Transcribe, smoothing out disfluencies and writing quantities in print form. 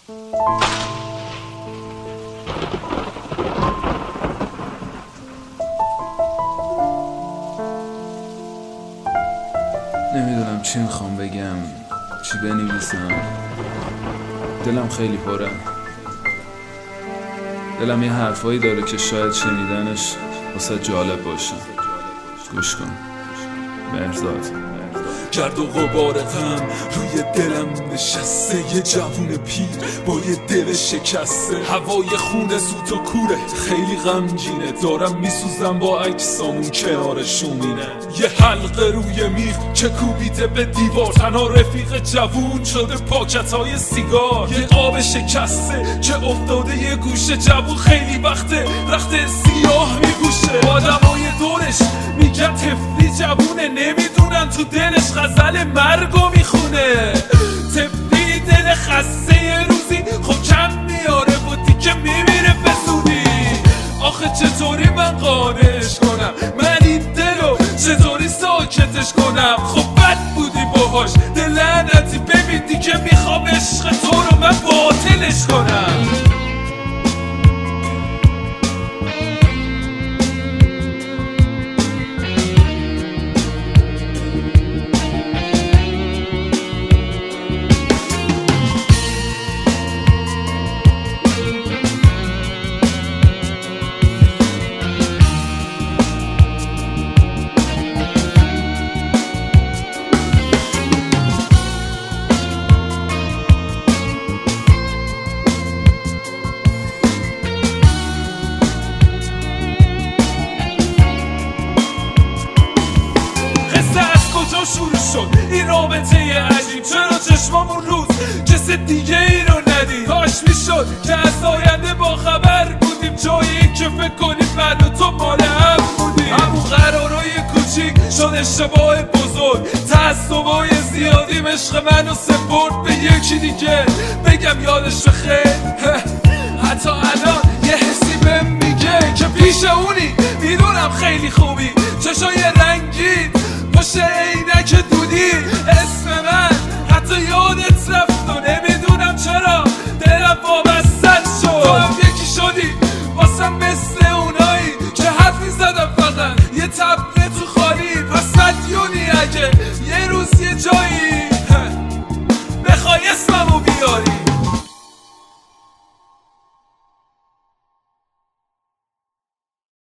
نمیدونم چی میخوام بگم، چی بنویسم. دلم خیلی پره. دلم یه حرفایی داره که شاید شنیدنش واسه جالب باشه. گوش کن. مهرزاد. گرد و غبار غم روی دلم نشسته، یه جوون پیر با یه دل شکسته. هوای خونه سوت و کوره، خیلی غمگینه. دارم میسوزم با عکسامون کنار شومینه. یه حلقه روی میخ که کوبیده به دیوار، تنها رفیق جوون شده پاکت‌های سیگار. یه آب شکسته که افتاده یه گوشه، جوون خیلی وقته رخت سیاه میگوشه. آدمای دورش میگن تفلی جوونه، نمیدونن تو دلش غزل مرگو میخونه. تفلی دل خسته یه روزی خب کم میاره و دیگه میمیره به زودی. آخه چطوری من قانعش کنم، من این دلو چطوری ساکتش کنم؟ خب بد بودی باهاش دل لعنتی، ببین دیگه میخوام عشق تو رو من باطلش کنم. شروع شد این رابطه عجیب، چرا چشمامون روز کس دیگه ای رو ندید؟ کاش میشد که از آینده با خبر بودیم، جایی که فکر کنیم من و تو مال هم بودیم. همون قرارای کوچیک شد اشتباه بزرگ، تعصبای زیادیم عشق منو سپرد به یکی دیگه. بگم یادش بخیر حتی الان یه حسی بهم میگه که پیش اونی. میدونم خیلی خوبی، چشای رنگین، پشت عینک دودی، اسم من حتی یادت رفت و نمیدونم چرا دلم وابستت شد. تو هم یکی شدی واسم مثل اونایی که حرف میزدم فقط یه تبله تو